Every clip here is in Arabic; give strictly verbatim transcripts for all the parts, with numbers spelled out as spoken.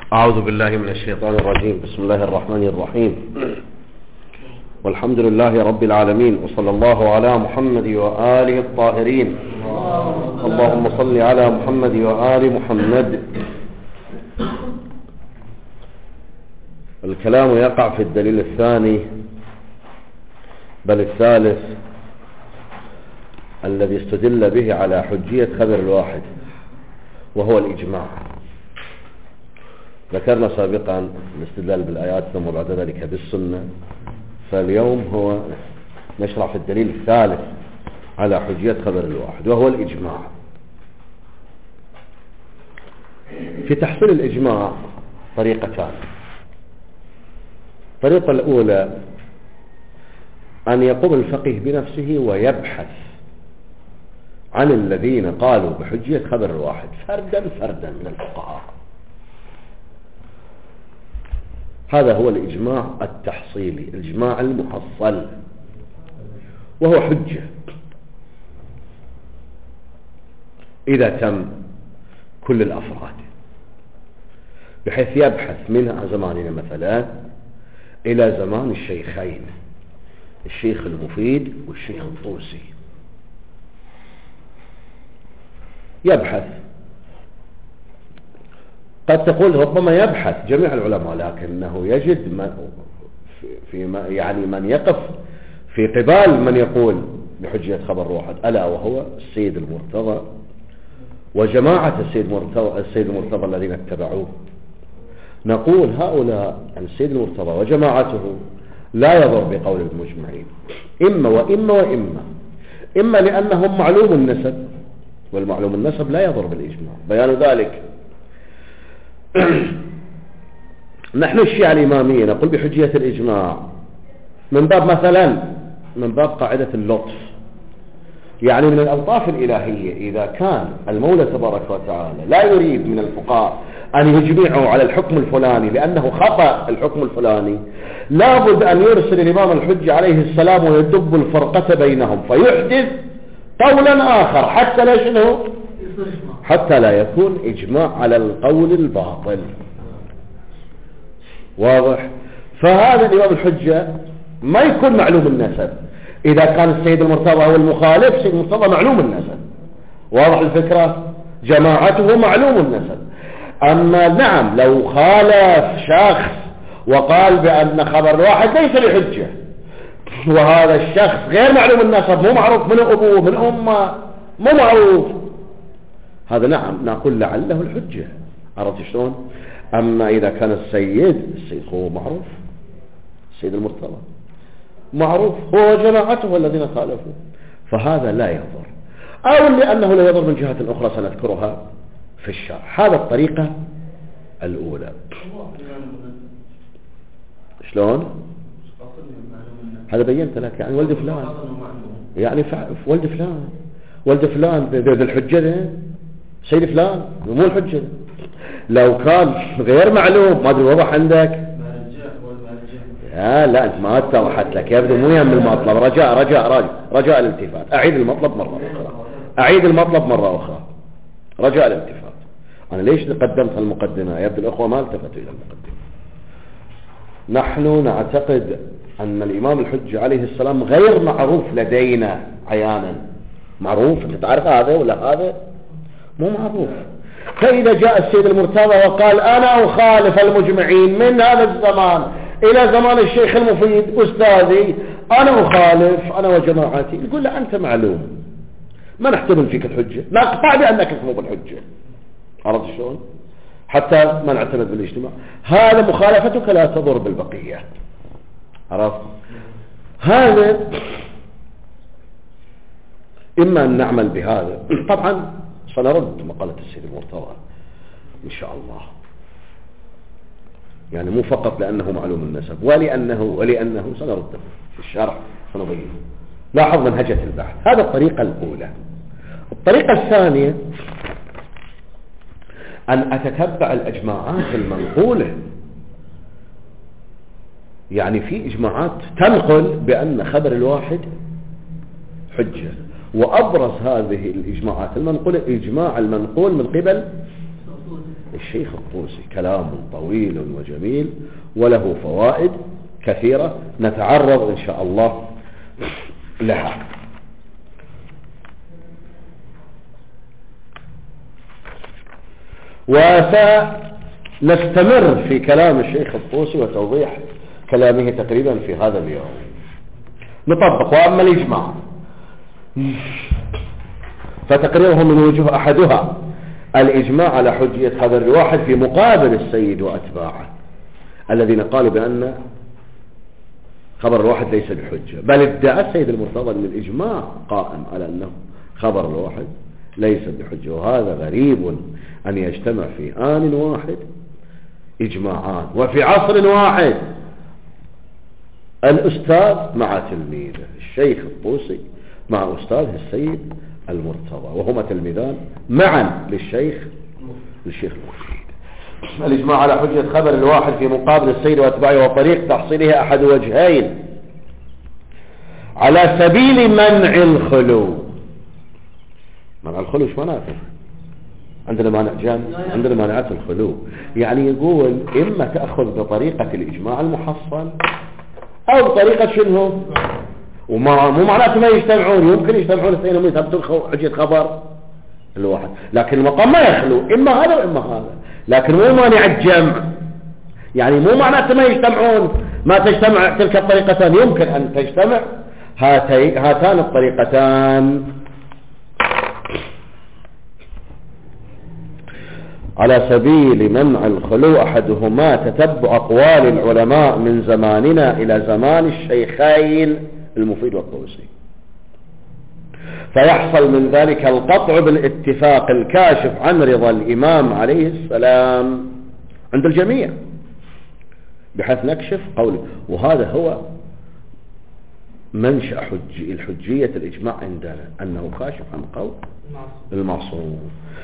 أعوذ بالله من الشيطان الرجيم. بسم الله الرحمن الرحيم، والحمد لله رب العالمين، وصلى الله على محمد وآله الطاهرين. اللهم صل على محمد وآل محمد. الكلام يقع في الدليل الثاني بل الثالث الذي استدل به على حجية خبر الواحد، وهو الإجماع. ذكرنا سابقا الاستدلال بالآيات ثم بعد ذلك بالسنة، فاليوم هو نشرع في الدليل الثالث على حجية خبر الواحد، وهو الإجماع. في تحصيل الإجماع طريقتان. الطريقة الأولى أن يقوم الفقيه بنفسه ويبحث عن الذين قالوا بحجية خبر الواحد فردا فردا من الفقهاء. هذا هو الإجماع التحصيلي، الإجماع المحصل، وهو حجة إذا تم كل الأفراد، بحيث يبحث من زماننا مثلا إلى زمان الشيخين، الشيخ المفيد والشيخ الطوسي. يبحث، قد تقول ربما يبحث جميع العلماء، لكنه يجد من في يعني من يقف في قبال من يقول بحجية خبر واحد، ألا وهو السيد المرتضى وجماعة السيد المرتضى, السيد المرتضى الذين اتبعوه. نقول هؤلاء السيد المرتضى وجماعته لا يضر بقول المجمعين، إما وإما وإما إما لأنهم معلوم النسب، والمعلوم النسب لا يضر بالإجماع. بيان ذلك نحن الشيعة الإمامية نقول بحجية الإجماع من باب مثلا من باب قاعدة اللطف، يعني من الألطاف الإلهية. إذا كان المولى تبارك وتعالى لا يريد من الفقهاء أن يجمعوا على الحكم الفلاني لأنه خطأ الحكم الفلاني، لابد أن يرسل الإمام الحج عليه السلام ويدب الفرقة بينهم فيحدث قولا آخر حتى لا شنو حتى لا يكون إجماع على القول الباطل. واضح؟ فهذا الإمام الحجة ما يكون معلوم النسب. إذا كان السيد المرتضى هو المخالف، السيد المرتضى معلوم النسب. واضح الفكرة؟ جماعته معلوم النسب. أما نعم لو خالف شخص وقال بأن خبر الواحد ليس بحجة، وهذا الشخص غير معلوم النسب، مو معروف من أبوه من أمه، مو معروف، هذا نعم نقول لعله الحجة. عرفت شلون؟ أما إذا كان السيد السيد هو معروف، السيد المرتضى معروف هو جماعته الذين خالفوا، فهذا لا يضر، أو لأنه لا يضر من جهة أخرى سنذكرها في الشرح. هذا الطريقة الأولى. شلون؟ هذا بينت لك، يعني ولد فلان، يعني ولد فلان ولد فلان بالحجة ده سيد فلان، مو الحجة. لو كان غير معلوم ما ادري وضح عندك؟ لا لا انت ما اتضحت لك، يبدو مو يهم المطلب. رجاء رجاء رجاء رجاء الالتفات. اعيد المطلب مرة اخرى، اعيد المطلب مرة اخرى، رجاء الالتفات. انا ليش قدمت المقدمة؟ يبدو الاخوة ما التفتوا الى المقدمة. نحن نعتقد ان الامام الحج عليه السلام غير معروف لدينا عيانا. معروف انت تعرف هذا ولا هذا؟ مو معروف. فإذا جاء السيد المرتضى وقال أنا أخالف المجمعين من هذا الزمان إلى زمان الشيخ المفيد أستاذي، أنا أخالف أنا وجماعتي، يقول له أنت معلوم، ما نحتمل فيك الحجة، نقطع بأنك مو بالحجة. عرفت شلون؟ حتى ما نعتمد بالاجتماع. هذا مخالفتك لا تضر بالبقية. عرفت؟ هذا إما أن نعمل بهذا، طبعا سنرد مقالة السيد المرتضى إن شاء الله، يعني مو فقط لأنه معلوم النسب، ولأنه ولأنه سنرده في الشرح سنبينه. لاحظ منهجة البحث. هذا الطريقة الأولى. الطريقة الثانية أن أتتبع الإجماعات المنقولة، يعني في إجماعات تنقل بأن خبر الواحد حجة، وأبرز هذه الإجماعات المنقولة إجماع المنقول من قبل الشيخ الطوسي كلام طويل وجميل وله فوائد كثيرة نتعرض إن شاء الله لها. وسنستمر في كلام الشيخ الطوسي وتوضيح كلامه تقريبا في هذا اليوم. نطبق. وأما الإجماع فتقريره من وجوه أحدها الإجماع على حجية خبر الواحد في مقابل السيد وأتباعه الذين قالوا بأن خبر الواحد ليس بحجة، بل ادعى السيد المرتضى أن الإجماع قائم على أنه خبر الواحد ليس بحجة. وهذا غريب أن يجتمع في آن واحد إجماعان وفي عصر واحد، الأستاذ مع تلميذه الشيخ الطوسي مع أستاذه السيد المرتضى، وهما تلميذان معا للشيخ للشيخ المفيد. الإجماع على حجة خبر الواحد في مقابل السيد واتباعه وطريق تحصيله أحد وجهين على سبيل منع الخلو. منع الخلو ايش معناته؟ عندنا مانع جان عندنا مانعات الخلو، يعني يقول إما تأخذ بطريقة الإجماع المحصل أو بطريقة شنو، وما مو معناته ما يجتمعون، يمكن يجتمعون الاثنين ويثبتون حجة خبر الواحد، لكن المقام ما يخلو إما هذا وإما هذا، لكن مو مانع الجمع، يعني مو معناته ما يجتمعون، ما تجتمع تلك الطريقتان، يمكن أن تجتمع هاتي هاتان الطريقتان على سبيل منع الخلو. أحدهما تتبع أقوال العلماء من زماننا إلى زمان الشيخين المفيد والطوسي، فيحصل من ذلك القطع بالاتفاق الكاشف عن رضا الإمام عليه السلام عند الجميع، بحيث نكشف قوله. وهذا هو منشأ حج الحجية الإجماع عندنا، أنه كاشف عن قول المعصوم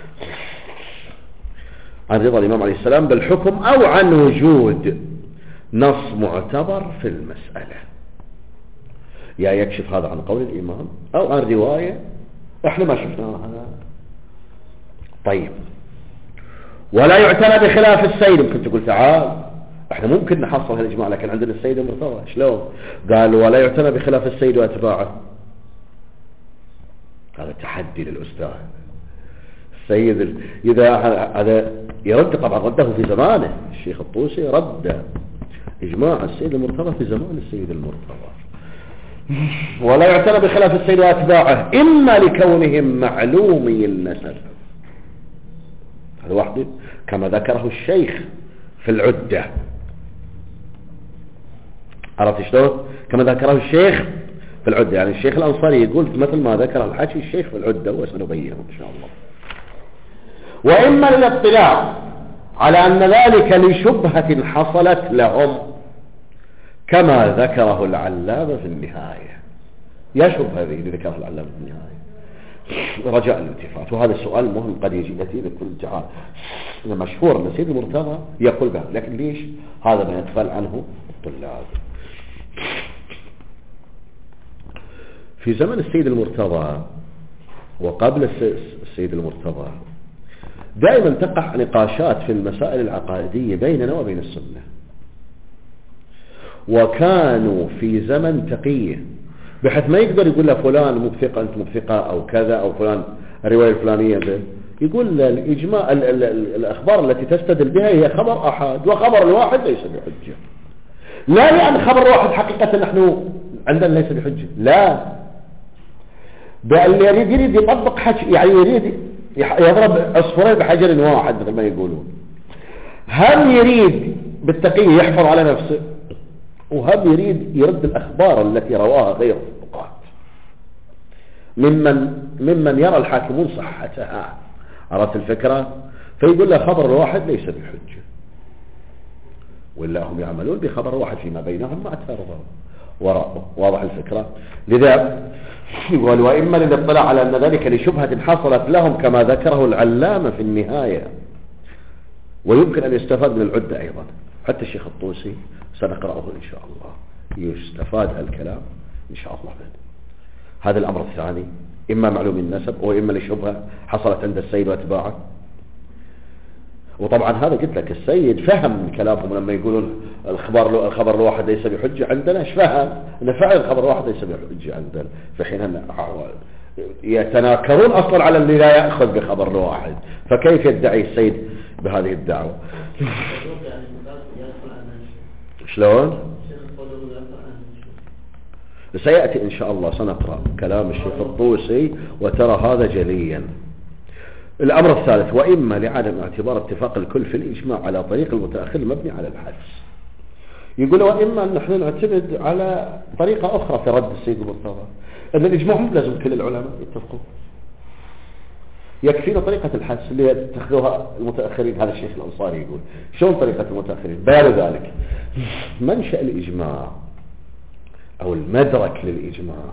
عن رضا الإمام عليه السلام بالحكم أو عن وجود نص معتبر في المسألة، يا يكشف هذا عن قول الإمام أو عن رواية احنا ما شفناها. طيب، ولا يعتنى بخلاف السيد. ممكن تقول تعال احنا ممكن نحصل هالإجماع لكن عندنا السيد المرتضى شلون؟ قال ولا يعتنى بخلاف السيد واتباعه. هذا تحدي للأستاذ. السيد إذا هذا يرد، طبعا رده في زمانه الشيخ الطوسي، رد إجماع السيد المرتضى في زمان السيد المرتضى. ولا يعتنى بخلاف السيد واتباعه إما لكونهم معلومي النسب، هذا واحد كما ذكره الشيخ في العدة، عرفت شلون؟ كما ذكره الشيخ في العدة، يعني الشيخ الأنصاري يقول مثل ما ذكر الحكي الشيخ في العدة وسنبينه إن شاء الله. وإما للاطلاع على أن ذلك لشبهة حصلت لهم كما ذكره العلامة في النهاية. يا شبهة هذه اللي ذكرها العلامة في النهاية رجاء الالتفات، وهذا السؤال مهم قد يجي نتيجة كل جعال. مشهور أن سيد المرتضى يقول به، لكن ليش هذا ما يتفل عنه الطلاب. في زمن السيد المرتضى وقبل السيد المرتضى دائما تقع نقاشات في المسائل العقائدية بيننا وبين السنة، وكانوا في زمن تقية بحيث ما يقدر يقول له فلان مو بثقة أنت مو بثقة أو كذا، أو فلان الرواية الفلانية به. يقول الإجماع ال ال ال الأخبار التي تستدل بها هي خبر أحد، وخبر الواحد ليس بحجة. لا يعني خبر واحد حقيقة نحن عندنا ليس بحجة، لا، بل يريد يريد يطبق حج، يعني يريد يضرب عصفورين بحجر واحد مثل ما يقولون. هم يريد بالتقية يحفظ على نفسه، وهم يريد يرد الأخبار التي رواها غير الثقات ممن ممن يرى الحاكمون صحتها، عرفت الفكرة؟ فيقول له خبر الواحد ليس بحجة، ولا هم يعملون بخبر واحد فيما بينهم ما ترضى. واضح الفكرة؟ لذا يقول وإما للاطلاع على أن ذلك لشبهة حصلت لهم كما ذكره العلامة في النهاية، ويمكن أن يستفاد من العدة أيضا. حتى الشيخ الطوسي سنقرأه إن شاء الله، يستفاد الكلام إن شاء الله منه. هذا الأمر الثاني، إما معلوم النسب وإما لشبهة حصلت عند السيد واتباعه. وطبعا هذا قلت لك السيد فهم كلامهم لما يقولون الخبر الخبر الواحد ليس بحجة عندنا، ايش فهم؟ ان فعل الخبر الواحد ليس بحجة عندنا، في حين يتناكرون اصلا على اللي لا يأخذ بخبر الواحد، فكيف يدعي السيد بهذه الدعوة؟ شلون؟ سيأتي إن شاء الله سنقرأ كلام الشيخ الطوسي وترى هذا جليا. الأمر الثالث، وإما لعدم اعتبار اتفاق الكل في الإجماع على طريق المتأخر المبني على الحدس. يقول وإما أن نحن نعتمد على طريقة أخرى في رد السيد المرتضى، أن الإجماع مو لازم كل العلماء يتفقوا، يكفينا طريقة الحدس اللي يتخذوها المتأخرين. هذا الشيخ الأنصاري يقول شلون طريقة المتأخرين؟ بيان ذلك منشأ الإجماع أو المدرك للإجماع،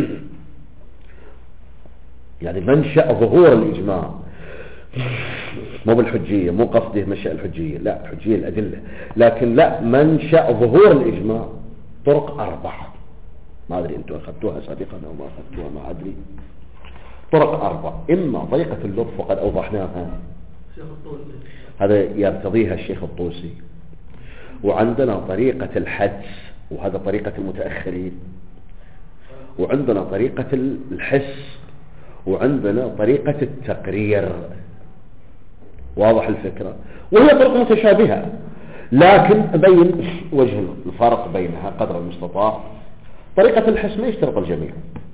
يعني منشأ ظهور الإجماع، مو بالحجية، مو قصده منشأ الحجية، لا الحجية الأدلة، لكن لا منشأ ظهور الإجماع طرق أربعة. ما أدري أنتم أخذتوها سابقا أو ما أخذتوها، ما أدري. طرق أربعة، إما طريقة اللطف وقد أوضحناها، هذا يرتضيها الشيخ الطوسي، وعندنا طريقة الحدس وهذا طريقة المتأخرين، وعندنا طريقة الحس، وعندنا طريقة التقرير. واضح الفكرة؟ وهي طرق متشابهة، لكن أبين وجه الفرق بينها قدر المستطاع. طريقة الحس ما يشترط الجميع،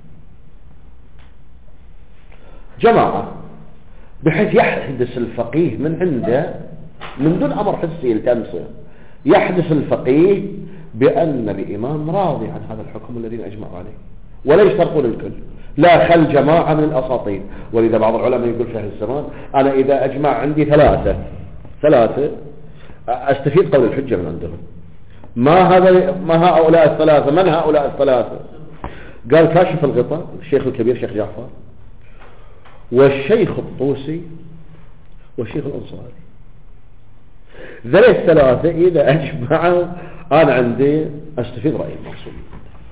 جماعة، بحيث يحدث الفقيه من عنده من دون أمر حسي يلتمسه، يحدث الفقيه بأن الإمام راضي عن هذا الحكم الذين أجمعوا عليه، ولا يشترطون الكل، لا خل جماعة من الأساطين. ولذا بعض العلماء يقول في هذا الزمان أنا إذا أجمع عندي ثلاثة ثلاثة أستفيد قول الحجة من عندهم. ما هذا ما هؤلاء الثلاثة؟ من هؤلاء الثلاثة؟ قال كاشف الغطاء الشيخ الكبير شيخ جعفر، والشيخ الطوسي، والشيخ الأنصاري. ذلك الثلاثة إذا أجمعوا أنا عندي أستفيد رأي المعصومين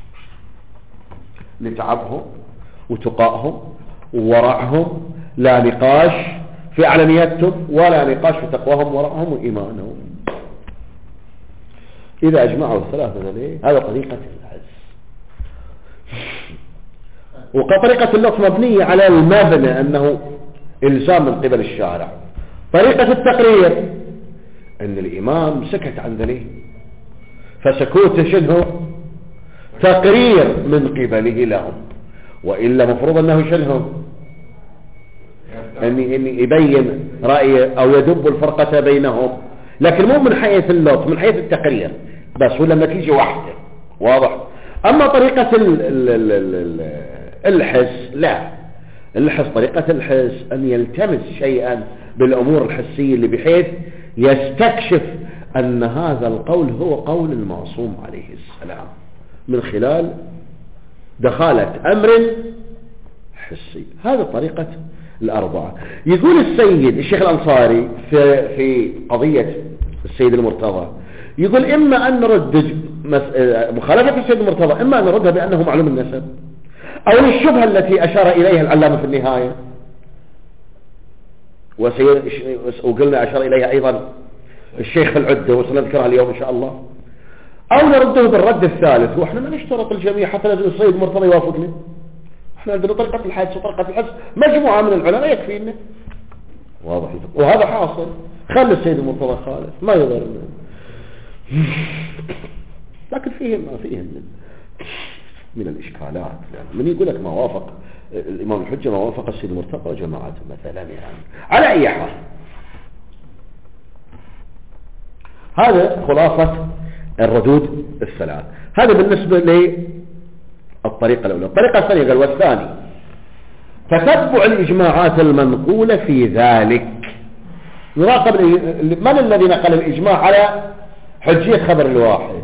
لتعبهم وتقائهم وورعهم، لا نقاش في علنيتهم ولا نقاش في تقواهم ورعهم وإيمانهم. إذا أجمعوا الثلاثة ذلك هذا طريقة الحس. وطريقة اللطف مبنية على المبنى أنه إلزام من قبل الشارع. طريقة التقرير أن الإمام سكت عن ذلك، فسكوت شنه تقرير من قبله لهم، وإلا مفروض أنه شنه أن يبين رأيه أو يدب الفرقة بينهم، لكن مو من حيث اللطف، من حيث التقرير بس، ولا نتيجة واحدة. واضح؟ أما طريقة ال ال ال ال الحس لا، الحس طريقة الحس أن يلتمس شيئا بالأمور الحسية اللي بحيث يستكشف أن هذا القول هو قول المعصوم عليه السلام من خلال دخالة أمر حسي. هذا طريقة الأربعة. يقول السيد الشيخ الأنصاري في, في قضية السيد المرتضى، يقول إما أن نرد مخالفة السيد المرتضى، إما أن نردها بأنه معلوم النسب، أو الشبهة التي أشار إليها العلامة في النهاية، وقلنا أشار إليها أيضا الشيخ العدة وسنذكرها اليوم إن شاء الله، أو نرده بالرد الثالث. وإحنا ما نشترط الجميع حتى لازم السيد المرتضى يوافقنا، إحنا عندنا طريقة الحدس وطريقة الحدس مجموعة من العلماء يكفينا. واضح؟ وهذا حاصل. خلي السيد المرتضى خالف ما يضرنا، لكن فيه ما فيه من, من الإشكالات. يعني من يقول لك ما وافق الإمام الحجة ما وافق السيد المرتضى وجماعته مثلا، يعني على أي حال. هذا خلاصة الردود الثلاث. هذا بالنسبة للطريقة الأولى. الطريقة الثانية قال والثاني تتبع الإجماعات المنقولة في ذلك. يراقب من الذي نقل الإجماع على حجية خبر الواحد.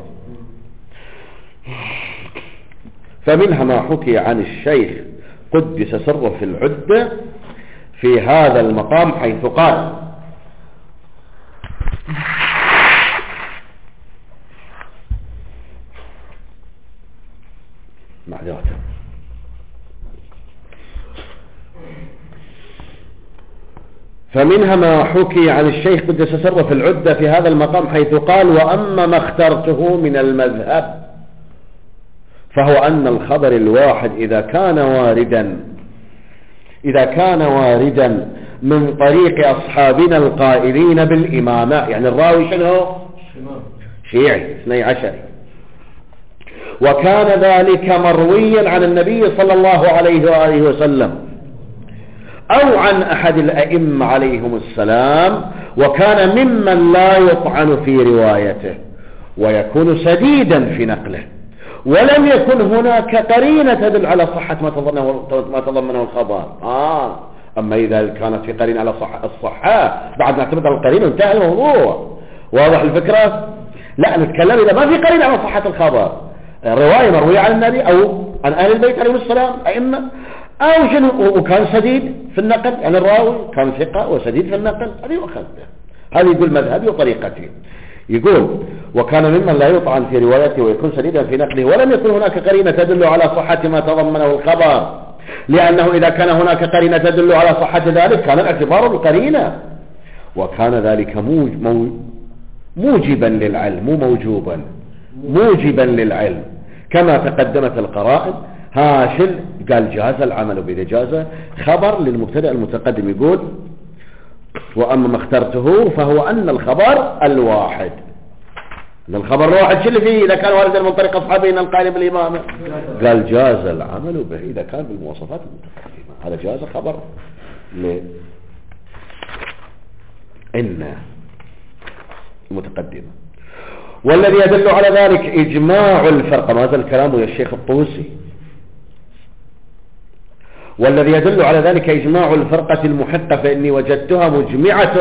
فمنها ما حكي عن الشيخ قدس سره في العدة في هذا المقام حيث قال معذرة فمنها ما حكي عن الشيخ قدس سره في العدة في هذا المقام، حيث قال: وأما ما اخترته من المذهب فهو أن الخبر الواحد إذا كان واردا إذا كان واردا من طريق أصحابنا القائلين بالإمامة، يعني الراوي شنو؟ شيعي اثني عشر، وكان ذلك مرويا عن النبي صلى الله عليه وآله وسلم أو عن أحد الأئمة عليهم السلام، وكان ممن لا يطعن في روايته ويكون سديدا في نقله، ولم يكن هناك قرينة تدل على صحة ما تضمنه, ما تضمنه الخبر. آه أما إذا كانت في قرينة على صح الصحة بعد نعتمد على القرينة انتهى الموضوع. واضح الفكرة؟ لا، نتكلم إذا ما في قرينة على صحة الخبر، الرواية مروية عن النبي أو عن أهل البيت عليهم السلام أئمة، أو شنو، وكان سديد في النقل، يعني الراوي كان ثقة وسديد في النقل، هذه وخذته. هذه يقول مذهبي وطريقتي. يقول: وكان ممن لا يطعن في روايته ويكون سديدا في نقله، ولم يكن هناك قرينة تدل على صحة ما تضمنه الخبر، لأنه إذا كان هناك قرينة تدل على صحة ذلك كان الاعتبار بالقرينة، وكان ذلك موج مو موجبا للعلم، مو موجوبا، موجبا للعلم، كما تقدمت القرائن. هاشل قال: جاز العمل بإذا جاز خبر للمبتدأ المتقدم. يقول: وأما ما اخترته فهو أن الخبر الواحد، أن الخبر الواحد شو اللي فيه إذا كان واردا من طريق أصحابنا القائل بالإمامة؟ قال: جاز العمل به إذا كان بالمواصفات المتقدمة. هذا جاز خبر ل إن المتقدمة. والذي يدل على ذلك إجماع الفرقة، ما هذا الكلام يا الشيخ الطوسي. والذي يدل على ذلك إجماع الفرقة المحقة، فإني وجدتها مجمعة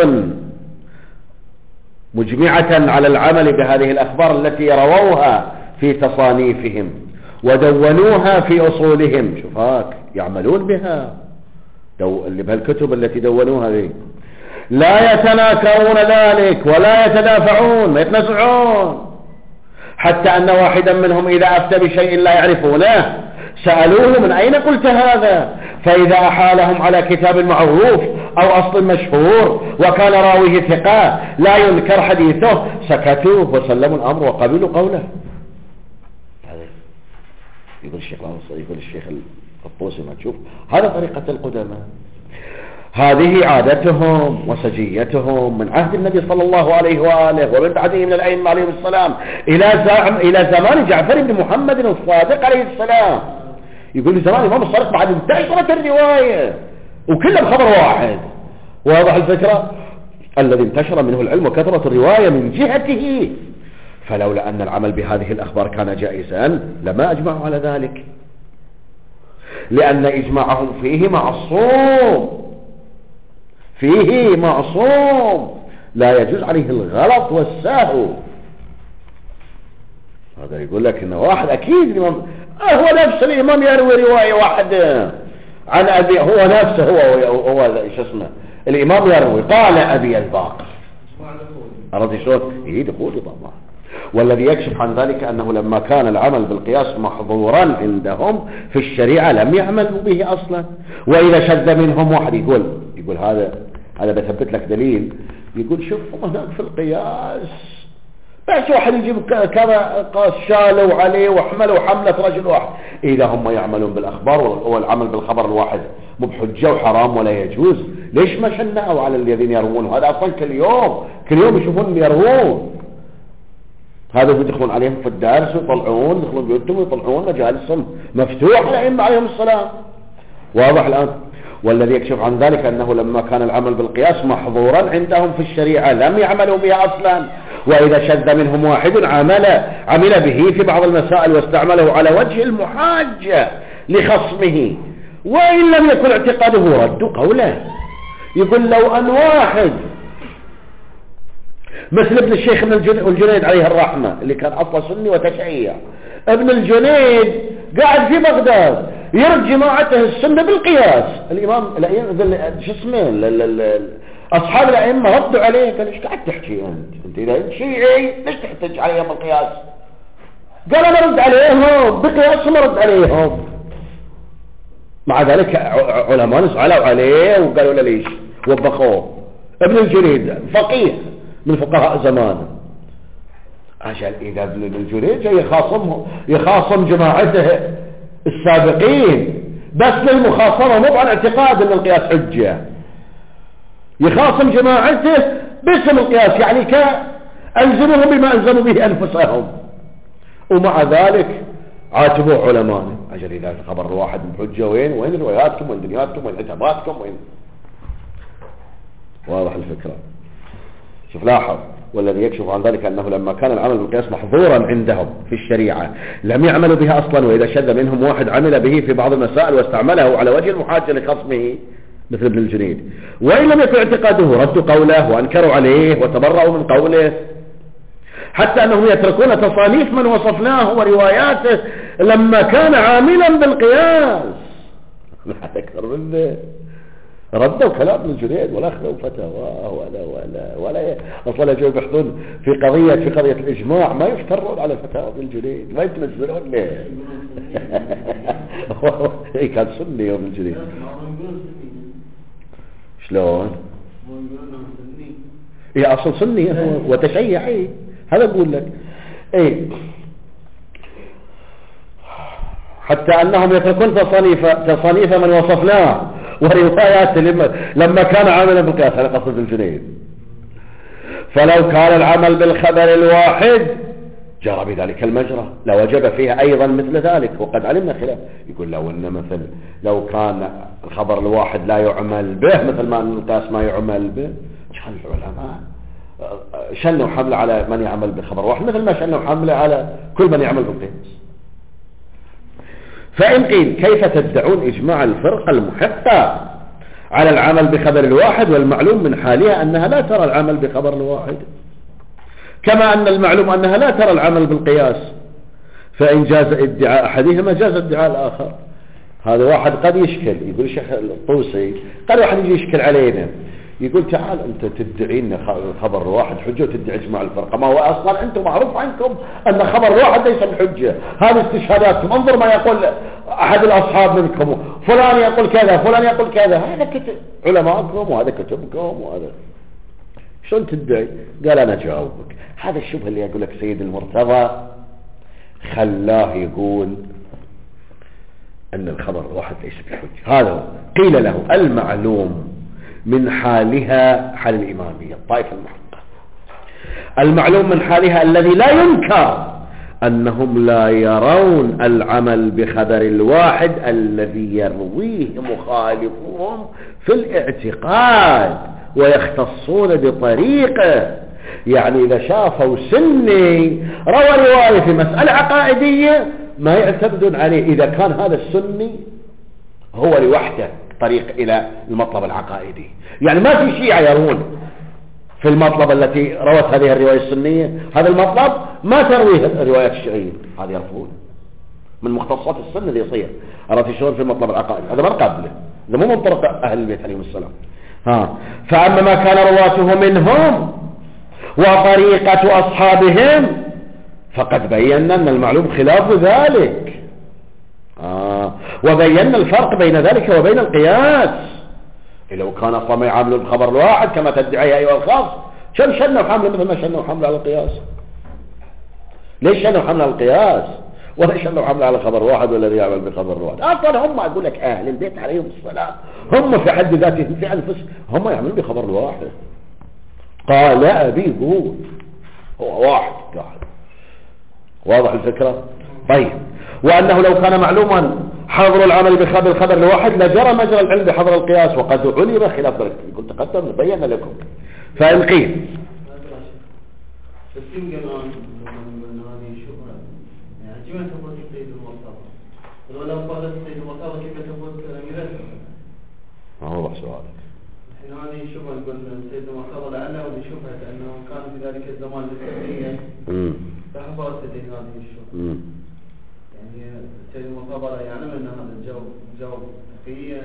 مجمعة على العمل بهذه الأخبار التي رووها في تصانيفهم ودونوها في أصولهم. شوف هاك يعملون بها، دو اللي بهالكتب التي دونوها ذي، لا يتناكرون ذلك ولا يتدافعون، ما يتنازعون، حتى أن واحدا منهم إذا أفتى بشيء لا يعرفونه سألوه: من أين قلت هذا؟ فإذا أحالهم على كتاب معروف أو أصل مشهور وكان راويه ثقة لا ينكر حديثه سكتوا وسلموا الأمر وقبلوا قوله. يقول الشيخ يقول الشيخ الطوسي: ما تشوف هذا طريقة القدماء، هذه عادتهم وسجيتهم من عهد النبي صلى الله عليه وآله ومن بعده من الأئمة عليهم السلام إلى زعم إلى زمان جعفر بن محمد الصادق عليه السلام. يقول: زمان الإمام الصادق بعد انتشرت الرواية وكلها بخبر واحد. واضح الفكرة؟ الذي انتشر منه العلم وكثرة الرواية من جهته، فلولا أن العمل بهذه الأخبار كان جائزا لما أجمعوا على ذلك، لأن إجماعهم فيه معصوم، فيه معصوم لا يجوز عليه الغلط والسهو. هذا يقول لك إنه واحد أكيد الإمام هو نفس الإمام يروي رواية واحدة عن أبي، هو نفسه هو هو شو اسمه الإمام يروي قال أبي الباقر، أرضي شلون؟ إيه دخولي طبعا. والذي يكشف عن ذلك أنه لما كان العمل بالقياس محظورا عندهم في الشريعة لم يعملوا به أصلا، وإذا شذ منهم واحد يقول يقول هذا هذا بثبت لك دليل، يقول شوف هناك في القياس بس واحد يجيب كذا قاس شالوا عليه وحملوا حملة رجل واحد، إذا هم يعملون بالأخبار والعمل بالخبر الواحد مو بحجة وحرام ولا يجوز، ليش ما شنعوا على الذين يروون؟ هذا أصلا كل يوم كل يوم يشوفون يروون، هذا يدخلون عليهم في الدارس ويطلعون، يدخلون بيوتهم ويطلعون، مجالسهم مفتوح الأئمة عليهم السلام. واضح الآن؟ والذي يكشف عن ذلك أنه لما كان العمل بالقياس محظورا عندهم في الشريعة لم يعملوا به أصلا، وإذا شذ منهم واحد عمل عمل به في بعض المسائل واستعمله على وجه المحاجة لخصمه، وإن لم يكن اعتقاده رد قوله. يقول لو أن واحد مثل ابن الشيخ ابن الجنيد عليه الرحمة اللي كان أصلا سني وتشيع، ابن الجنيد قاعد في بغداد يرد جماعته السنة بالقياس، الإمام الأئمة شو اسمه أصحاب الأئمة ردوا عليه، قال ايش قاعد تحكي أنت؟ أنت إذا أنت شيعي ليش تحتج عليهم بالقياس؟ قال أنا رد عليهم بقياسهم رد عليهم. مع ذلك علماء سألوا عليه وقالوا له ليش؟ وبخوه ابن الجنيد فقيه من فقهاء زمانه، عشان إذا ابن الجنيد جاي يخاصمه يخاصم جماعته السابقين بس للمخاصمة، مو عن اعتقاد أن القياس حجة، يخاصم جماعته باسم القياس، يعني كألزمهم بما ألزموا به أنفسهم، ومع ذلك عاتبوه علماء أجل إذا خبر الواحد بحجة وين وين رواياتكم وين دنياتكم وين عتباتكم وين. واضح الفكرة؟ شوف لاحظ، والذي يكشف عن ذلك أنه لما كان العمل بالقياس محظورا عندهم في الشريعة لم يعملوا بها أصلا، وإذا شذ منهم واحد عمل به في بعض المسائل واستعمله على وجه المحاجة لخصمه مثل ابن الجنيد، وإن لم يكن اعتقاده ردوا قوله وأنكروا عليه وتبرأوا من قوله، حتى أنهم يتركون تصانيف من وصفناه ورواياته لما كان عاملا بالقياس. أكثر من ذلك ردوا كلام ابن الجنيد ولا أخذوا فتواه ولا ولا ولا أصلا يجوا يبحثون في قضية في قضية الإجماع ما يفترون على فتاوى ابن الجنيد، ما يتنزلون له. إيه كان سني ابن الجنيد. شلون؟ إيه أصل سني هو وتشيعي، هذا أقول لك. إيه حتى أنهم يتركون تصانيف تصانيف من وصفناه وروايات لما كان عاملا بالقياس، هذا قصد الجنيد. فلو كان العمل بالخبر الواحد جرى بذلك المجرى لوجب فيها أيضا مثل ذلك، وقد علمنا خلاف. يقول لو أن مثل لو كان الخبر الواحد لا يعمل به مثل ما القياس ما يعمل به، كان العلماء شنوا حمله على من يعمل بخبر واحد مثل ما شنوا حمله على كل من يعمل بالقياس. فإن قيل كيف تدعون إجماع الفرقة المحقة على العمل بخبر الواحد والمعلوم من حالها أنها لا ترى العمل بخبر الواحد، كما أن المعلوم أنها لا ترى العمل بالقياس، فإن جاز ادعاء أحدهما جاز ادعاء الآخر. هذا واحد قد يشكل، يقول الشيخ الطوسي قال واحد يجي يشكل علينا يقول تعال أنت تدعين خبر واحد حجة وتدعي إجماع الفرقة، ما هو أصلا أنتم معروف عنكم أن خبر واحد ليس بحجة، هذه استشهاداتكم، انظر ما يقول أحد الأصحاب منكم فلان يقول كذا فلان يقول كذا، هذا كتب علماءكم وهذا كتبكم وهذا شلون تدعي؟ قال أنا جاوبك. هذا الشبه اللي يقول لك سيد المرتضى خلاه يقول أن الخبر الواحد ليس بحجة. هذا قيل له المعلوم من حالها حال الإمامية الطائفة المحقة، المعلوم من حالها الذي لا ينكر أنهم لا يرون العمل بخبر الواحد الذي يرويه مخالفهم في الاعتقاد ويختصون بطريقه. يعني إذا شافوا سني روى رواية في مسألة عقائدية ما يعتمدون عليه إذا كان هذا السني هو لوحده طريق إلى المطلب العقائدي. يعني ما في شيعة يرون في المطلب التي روت هذه الرواية السنية هذا المطلب ما ترويه الروايات الشيعية، هذا يرفضون من مختصات السنة اللي يصير عرفت شلون في المطلب العقائدي، هذا ما قبله، هذا مو من طرق أهل البيت عليهم السلام. ها فأما ما كان رواته منهم وطريقة أصحابهم فقد بينا أن المعلوم خلاف ذلك. آه. وبينا الفرق بين ذلك وبين القياس. لو كان أصلا يعاملوا الخبر الواحد كما تدعي أيها الخاص شن شنوا حمله مثل ما شنوا حمله على القياس؟ ليش شنوا حمله على القياس ولا شنوا حمله على خبر واحد والذي يعمل بخبر واحد؟ أصلا هم أقول لك أهل البيت عليهم الصلاة هم في حد ذاتهم في أنفسهم هم يعملون بخبر الواحد. قال أبي هو هو واحد قاعد. واضح الفكرة؟ طيب وأنه لو كان معلوما حضر العمل بخبر الخبر الواحد لجرى مجرى العلم بحضر القياس وقد علم خلاف ذلك. كنت تقدم بينا لكم. فإن قيل ما هو بحث سؤالك الحين هذه شبهة يقول سيد المرتضى لأنه لشبهة أنه كان في ذلك الزمان للتقنية فحفظت لديه هذه الشبهة. يعني سيد المرتضى يعلم أن هذا الجو جو تقية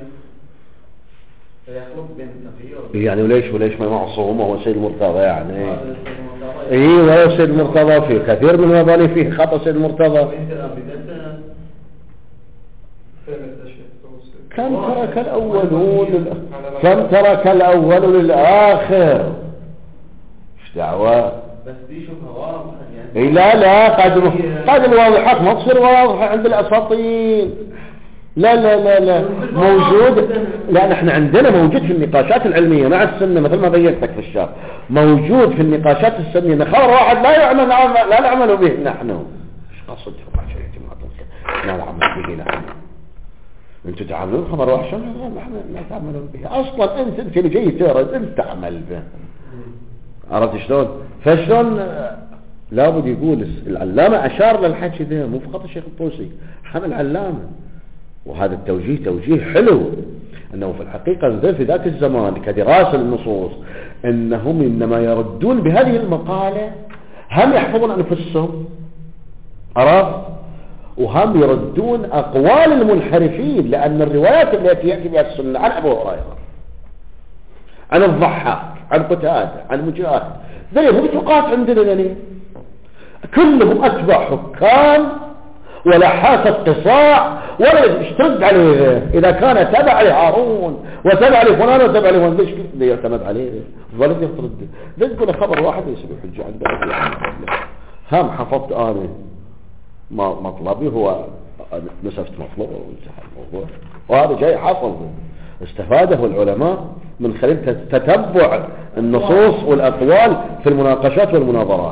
فيخلط بين التقية يعني وليش وليش ما معصوم هو سيد المرتضى يعني ايه هو سيد المرتضى في كثير من المباني فيه خطأ سيد المرتضى كم ترك الأولون لل... كم ترك الأول للآخر ايش دعوة؟ بس دي شبهة واضحة يعني. اي لا لا قد قد الواضحات ما تصير واضحة عند الأساطين. لا لا لا لا موجود. لا نحن عندنا موجود في النقاشات العلمية مع السنة مثل ما بينت لك في الشرح، موجود في النقاشات السنية ان خبر واحد لا يعمل لا نعمل به نحن. ايش قصدكم مع شيء ما نعمل به نحن؟ انتوا تعملون خبر واحد نحن لا تعملون به اصلا. انت انت اللي جاي ترد انت تعمل به. عرفت شلون؟ فشلون لابد يقول العلامة اشار للحكي ده مو فقط الشيخ الطوسي، حمل علامة. وهذا التوجيه توجيه حلو، انه في الحقيقة في ذاك الزمان كدراسة للنصوص انهم انما يردون بهذه المقالة، هم يحفظون انفسهم عرفت، وهم يردون اقوال المنحرفين، لان الروايات التي يأتي بها السنة عن ابو هريرة عن الضحاك عن قتادة عن مجاهد ذلك هم ثقات عندنا ذلك كلهم اتباع حكام ولا حاسة قصاع ولا يشترد عليه. إذا كان تبع لهارون وتبع لفلان وتبع لفلان ليش يعتمد عليه ولا يفترض؟ ليش يقول خبر واحد يسوي حجة عند هم حفظت أنا مطلبي هو نسفت مطلوب وانتهى الموضوع. وهذا جاي حصل استفاده العلماء من خلال تتبع النصوص والأقوال في المناقشات والمناظرات.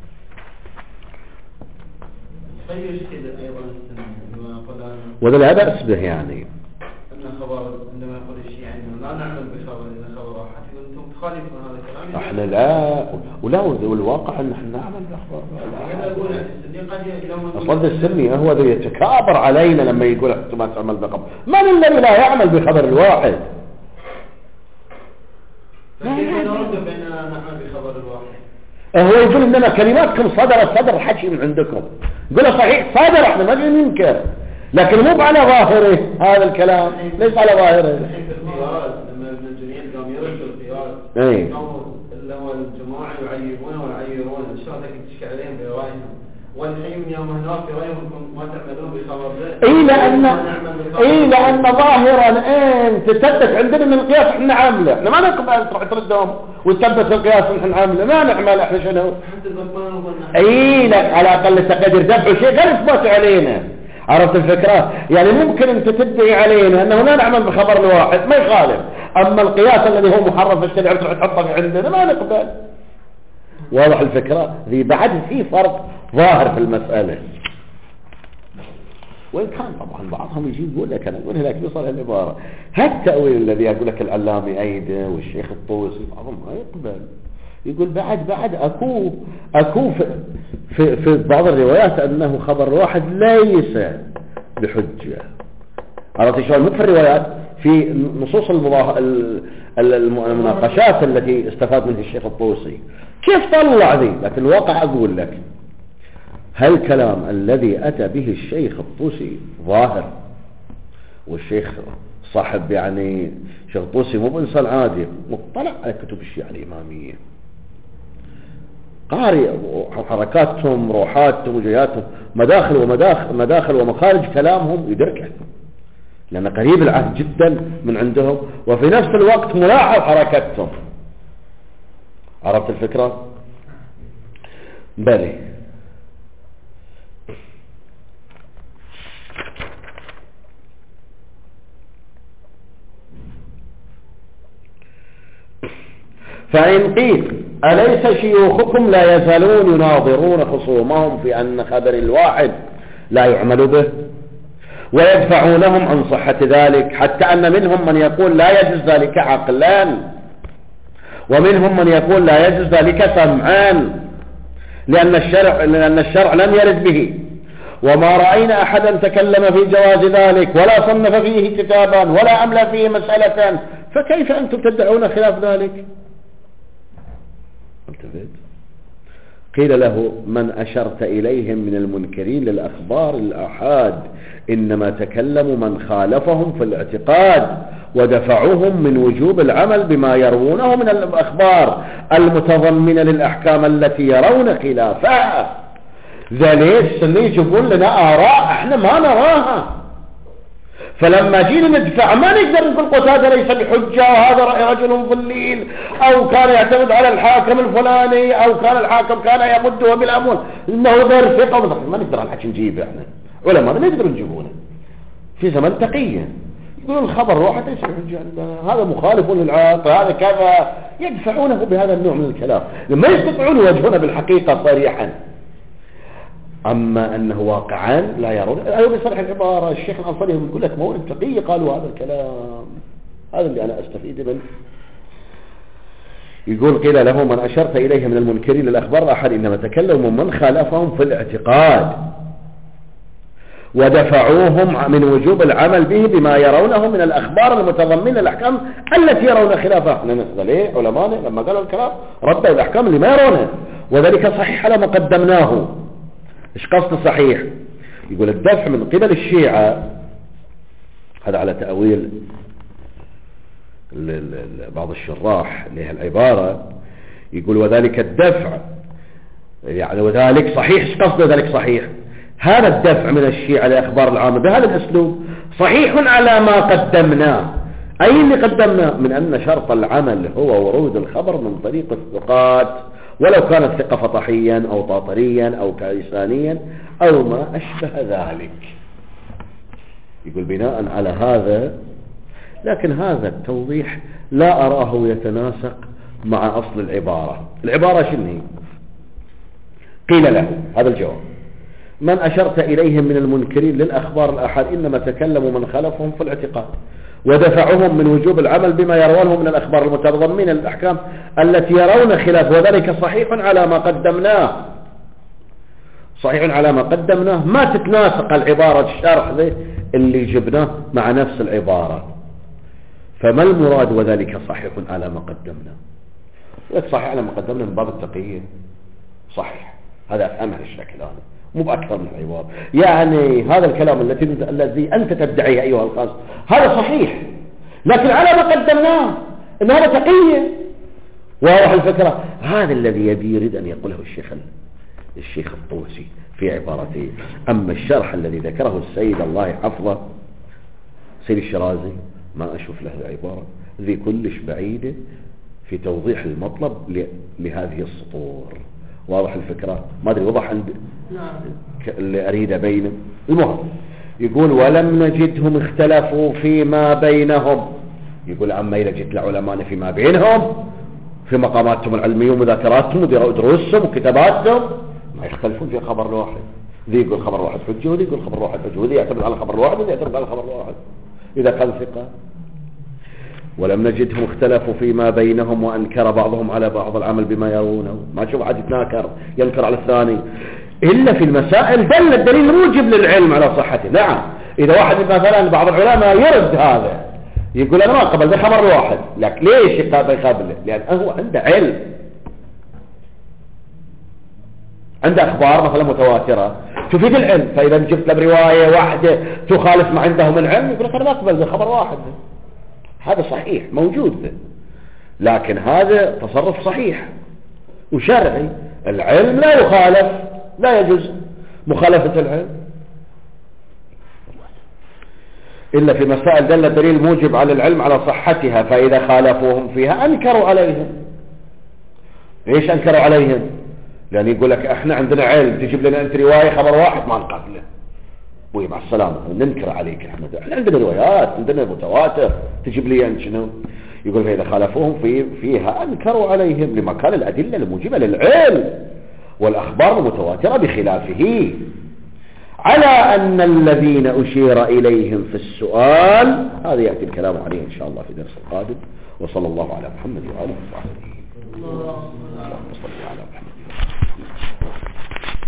وهذا لا بأس به يعني. أن خبر عندما يقول الشيء يعني لا نعمل بخبر إن خبر واحد أنتم تخالفون هذا الكلام. إحنا لا ولا والواقع أن إحنا نعمل بخبر. أصلا السني هو ذي يتكابر علينا لما يقول أنتم ما تعمل بخبر. من الذي لا يعمل بخبر الواحد؟ فكيف نرد بأننا نعمل بخبر الواحد؟ هو يقول إنما كلماتكم صدرت صدر حكي من عندكم. يقول صحيح صدر احنا ما جاي ننكر، لكن مو على ظاهره هذا الكلام، ليس على ظاهره. الحين في القياس لما ابن الجنيد قام يرد القياس اي اللي هو الجماعه يعيبون ويعيرون ان شاء الله تشكي عليهم بروايهم، والحين يوم هناك في رايهم ما تعملون بخبر ده. اي لان اي لان ظاهرا انت تثبت عندنا من القياس احنا عامله، احنا ما نقبل تروح تردهم وتثبت القياس احنا عامله، ما نعمل احنا شنو؟ اي لك على اقل تقدير دفع شيء غير اثبات علينا. عرفت الفكرة؟ يعني ممكن انت تدعي علينا انه لا نعمل بخبر الواحد ما يخالف، اما القياس الذي هو محرف في الشريعة تروح تحطه عندنا ما نقبل. واضح الفكرة؟ ذي بعد في فرق ظاهر في المسألة، وإن كان طبعا بعضهم يجي يقول لك أنا أقول لك بيصل العبارة هالتأويل الذي يقول لك العلامي أيده والشيخ الطوسي بعضهم ما يقبل، يقول بعد بعد أكو أكو في, في, في بعض الروايات أنه خبر واحد ليس بحجة. عرفت شلون؟ مو في الروايات، في نصوص المضاه... المناقشات التي استفاد منها الشيخ الطوسي كيف طلع ذي. لكن الواقع أقول لك هالكلام الذي أتى به الشيخ الطوسي ظاهر، والشيخ صاحب يعني الشيخ الطوسي مو بإنسان عادي، مطلع على كتب الشيعة الإمامية، قارئ حركاتهم روحاتهم وجياتهم مداخل ومداخل مداخل ومخارج كلامهم يدركه، لأن قريب العهد جدا من عندهم، وفي نفس الوقت ملاحظ حركاتهم. عرفت الفكرة؟ بلي فإن قيل أليس شيوخكم لا يزالون يناظرون خصومهم في أن خبر الواحد لا يعمل به ويدفعونهم عن صحة ذلك، حتى أن منهم من يقول لا يجوز ذلك عقلا، ومنهم من يقول لا يجوز ذلك سمعا، لأن الشرع, لأن الشرع لم يرد به، وما رأينا أحدا تكلم في جواز ذلك ولا صنف فيه كتابا ولا أملى فيه مسألة، فكيف أنتم تدعون خلاف ذلك؟ قيل له من أشرت إليهم من المنكرين للأخبار الآحاد إنما تكلموا من خالفهم في الاعتقاد ودفعوهم من وجوب العمل بما يروونه من الأخبار المتضمنة للأحكام التي يرون خلافها. ذلك اللي يجبون لنا آراء احنا ما نراها، فلما جينا ندفع ما نقدر نقول قتادة ليس بحجة وهذا رأي رجل ضليل، أو كان يعتمد على الحاكم الفلاني، أو كان الحاكم كان يمده بالأموال إنه غير ثقة. ما نقدر الحكي نجيبه احنا، علماء ما نقدر نجيبونه في زمن تقية. يقولون الخبر واحد ليس بحجة، هذا مخالف للعقل، هذا كذا، يدفعونه بهذا النوع من الكلام لما يستطيعون يواجهونه بالحقيقة صريحا. أما أنه واقعا لا يرون. أيوة بصرح العبارة الشيخ الأنصاري يقول لك مو التقية قالوا هذا الكلام، هذا اللي أنا أستفيد منه. يقول قيل له من أشرت إليه من المنكرين للأخبار أحد إنما تكلموا من خالفهم في الاعتقاد ودفعوهم من وجوب العمل به بما يرونه من الأخبار المتضمنة الأحكام التي يرون خلافها. احنا نسأل ليه علماء لما قالوا الكلام ردوا الأحكام اللي ما يرونه، وذلك صحيح على ما قدمناه. ايش قصد صحيح؟ يقول الدفع من قبل الشيعة، هذا على تأويل بعض الشراح لها العبارة، يقول وذلك الدفع يعني وذلك صحيح. ايش قصد ذلك صحيح؟ هذا الدفع من الشيعة لأخبار العامة بهذا الأسلوب صحيح على ما قدمناه. أي اللي قدمناه من أن شرط العمل هو ورود الخبر من طريق الثقات، ولو كان الثقة فطحيا أو طاطريا أو كيسانيا أو ما أشبه ذلك. يقول بناء على هذا، لكن هذا التوضيح لا أراه يتناسق مع أصل العبارة. العبارة شنو هي؟ قيل له هذا الجواب من أشرت إليهم من المنكرين للأخبار الأحد إنما تكلموا من خلفهم في الاعتقاد ودفعهم من وجوب العمل بما يرونه من الأخبار المتضمنة للأحكام التي يرون خلاف، وذلك صحيح على ما قدمناه. صحيح على ما قدمناه، ما تتناسق العبارة الشرح ذي اللي جبناه مع نفس العبارة. فما المراد وذلك صحيح على ما قدمناه؟ صحيح على ما قدمناه من باب التقية صحيح، هذا أفهمها الشكل هذا مو بأكثر من العبارة. يعني هذا الكلام الذي الذي أنت تدعيه أيها القاصد هذا صحيح، لكن على ما قدمناه إن هذا تقية. واضح الفكرة؟ هذا الذي يبي يريد أن يقوله الشيخ الشيخ الطوسي في عبارته. أما الشرح الذي ذكره السيد الله حفظه سيد الشرازي ما أشوف له العبارة ذي كلش بعيدة في توضيح المطلب لهذه السطور. واضح الفكرة؟ ما أدري وضح عند اللي أريد بينه. المهم يقول ولم نجدهم اختلفوا فيما بينهم. يقول أما إذا جئت العلماء فيما بينهم في مقاماتهم العلمية ومذاكراتهم ودروسهم وكتاباتهم ما يختلفون في خبر واحد. ذي يقول خبر واحد حجة وذي يقول خبر واحد حجة، وذي يعتمد على خبر واحد وذي يعتمد على خبر واحد إذا كان ثقة. ولم نجدهم اختلفوا فيما بينهم وأنكر بعضهم على بعض العمل بما يرونه. ما تشوف عاد يتناكر ينكر على الثاني إلا في المسائل دل الدليل موجب للعلم على صحته. نعم إذا واحد مثلا بعض العلماء يرد هذا يقول أنا ما قبل ده خبر واحد، لكن ليش يقابله؟ لأن هو عنده علم، عنده أخبار مثلا متواترة تفيد العلم، فإذا جبت له برواية واحدة تخالف ما عنده من علم يقول لك أنا ما أقبل ده خبر واحد. هذا صحيح موجود ده، لكن هذا تصرف صحيح وشرعي. العلم لا يخالف، لا يجوز مخالفة العلم إلا في مسائل دل الدليل موجب على العلم على صحتها، فإذا خالفوهم فيها أنكروا عليهم. ليش أنكروا عليهم؟ لأن يقول لك احنا عندنا علم تجيب لنا انت رواية خبر واحد ما نقبله وي مع السلامة ننكر عليك. احنا احنا عندنا روايات عندنا متواتر تجيب لي انت شنو؟ يقول فإذا خالفوهم في فيها أنكروا عليهم لما كان الأدلة الموجبة للعلم والأخبار المتواترة بخلافه، على أن الذين أشير إليهم في السؤال هذا يأتي الكلام عليه إن شاء الله في درس القادم. وصلى الله على محمد وعلى آله وصحبه.